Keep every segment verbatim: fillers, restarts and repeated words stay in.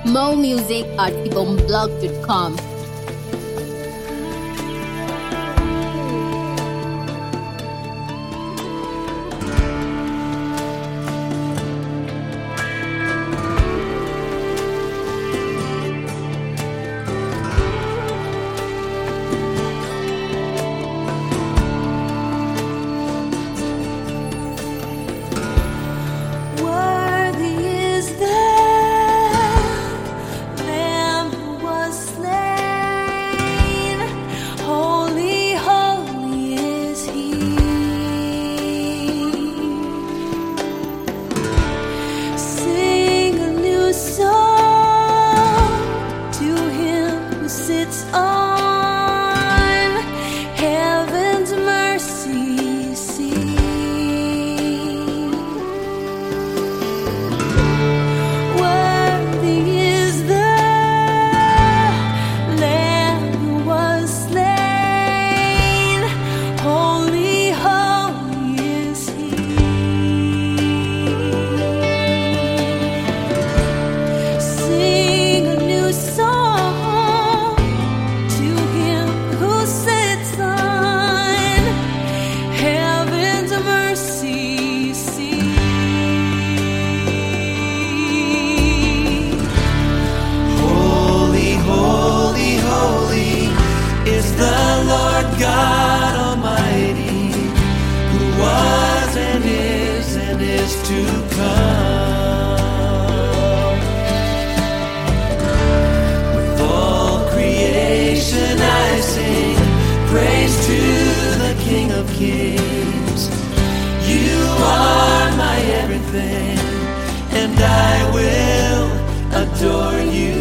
More music at ibomblog dot com. To come. With all creation I sing praise to the King of Kings. You are my everything, and I will adore you.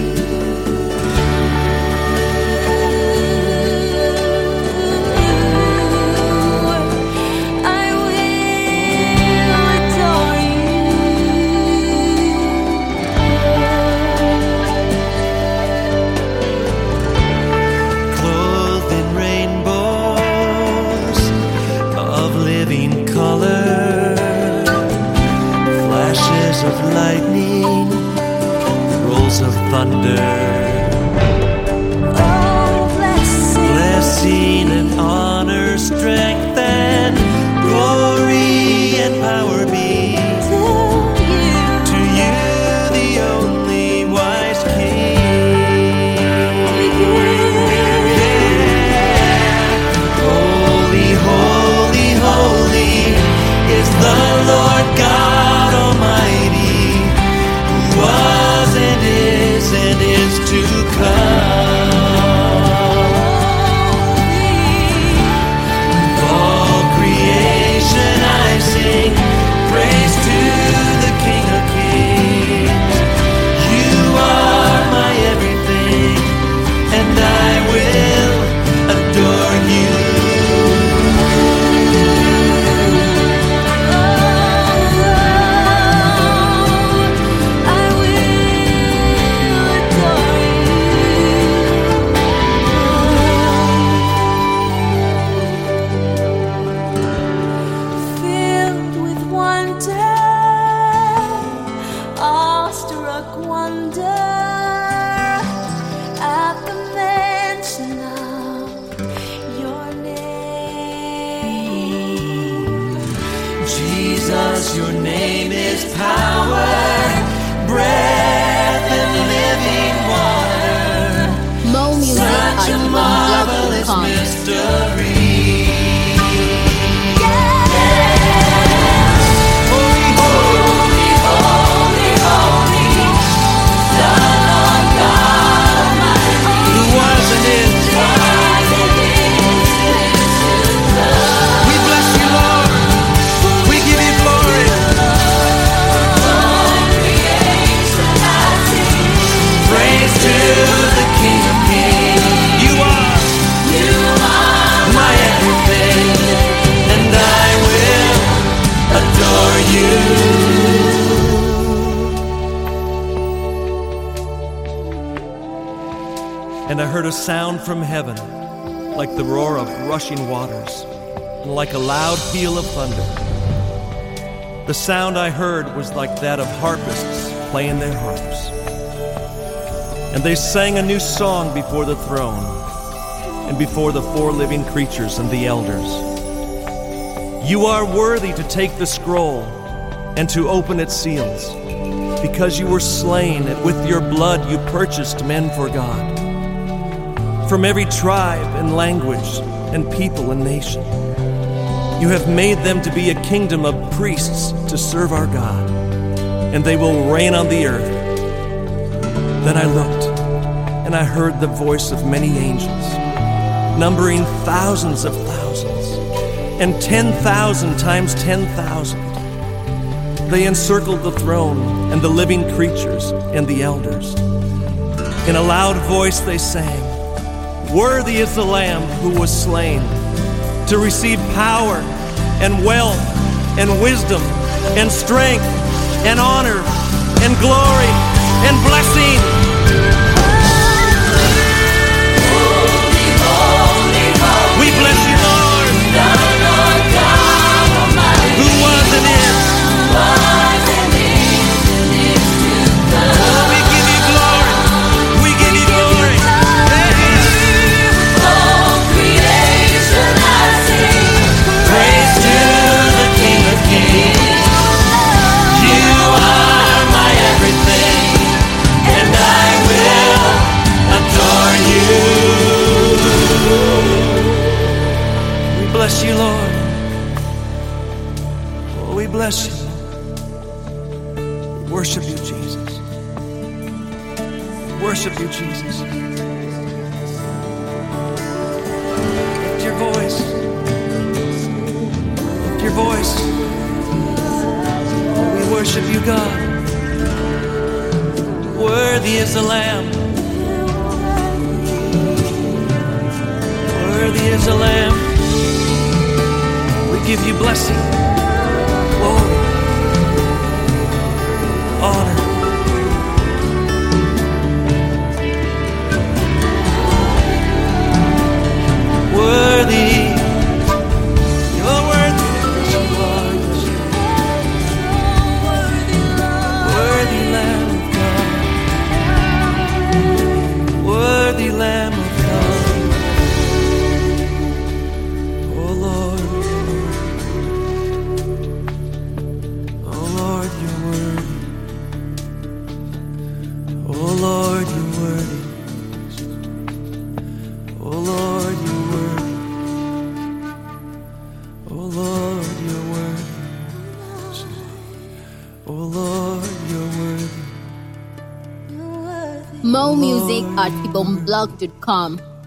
Of lightning, rolls of thunder, oh, blessing, blessing and honor, strength and glory and power be to you, to you, the only wise King. Yeah. Holy, holy, holy is the Lord God Almighty, was and is and is to come. With all creation I sing praise to the King of Kings. You are my everything, and I will adore you. Jesus, your name is power, breath and living water. More music Such at a ibomblog marvelous dot com. mystery. And I heard a sound from heaven, like the roar of rushing waters, and like a loud peal of thunder. The sound I heard was like that of harpists playing their harps. And they sang a new song before the throne and before the four living creatures and the elders. You are worthy to take the scroll and to open its seals, because you were slain, and with your blood you purchased men for God, from every tribe and language and people and nation. You have made them to be a kingdom of priests to serve our God, and they will reign on the earth. Then I looked, and I heard the voice of many angels, numbering thousands of thousands, and ten thousand times ten thousand. They encircled the throne and the living creatures and the elders. In a loud voice they sang, "Worthy is the Lamb who was slain to receive power and wealth and wisdom and strength and honor and glory and blessing." We bless you, Lord, who was and is. Oh, we give you glory. We give you glory. Praise to the King of Kings. You are my everything, and I will adore you. We bless you, Lord. Oh, we bless you. We worship you, Jesus. We worship you, Jesus. Lift your voice. Lift your voice. We worship you, God. Worthy is the Lamb. Worthy is the Lamb. We give you blessing, glory, honor. Worthy, you're worthy, you are. Worthy Lamb of God. Worthy Lamb of God. Oh Lord, oh Lord, you're worthy. Oh Lord, you're worthy. Oh Lord, you're worthy. Oh Lord, you're worthy. Oh Lord, you're worthy. More music at ibomblog dot com.